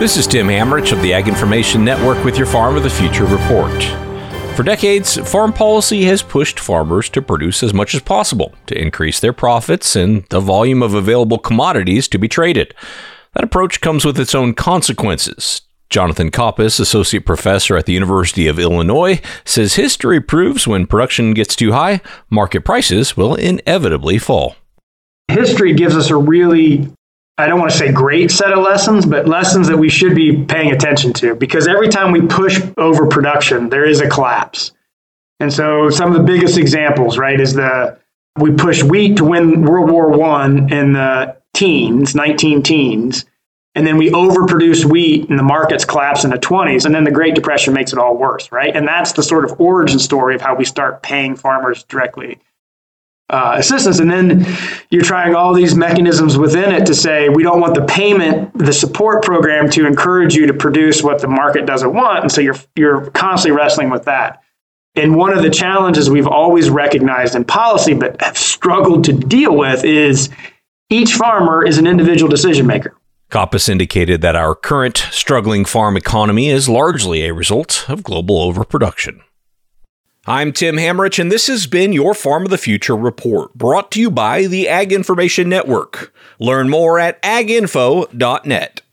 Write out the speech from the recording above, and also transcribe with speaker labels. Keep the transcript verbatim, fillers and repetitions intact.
Speaker 1: This is Tim Hamrich of the Ag Information Network with your Farm of the Future report. For decades, farm policy has pushed farmers to produce as much as possible to increase their profits and the volume of available commodities to be traded. That approach comes with its own consequences. Jonathan Koppes, associate professor at the University of Illinois, says history proves when production gets too high, market prices will inevitably fall.
Speaker 2: History gives us a really, I don't want to say great set of lessons, but lessons that we should be paying attention to, because every time we push overproduction, there is a collapse. And so some of the biggest examples, right, is the, we pushed wheat to win World War One in the teens, nineteen teens, and then we overproduced wheat and the markets collapsed in the twenties, and then the Great Depression makes it all worse, right? And that's the sort of origin story of how we start paying farmers directly uh, assistance. And then you're trying all these mechanisms within it to say, we don't want the payment, the support program to encourage you to produce what the market doesn't want. And so you're you're constantly wrestling with that. And one of the challenges we've always recognized in policy, but have struggled to deal with, is each farmer is an individual decision maker.
Speaker 1: Koppes indicated that our current struggling farm economy is largely a result of global overproduction. I'm Tim Hamrich, and this has been your Farm of the Future report, brought to you by the Ag Information Network. Learn more at ag info dot net.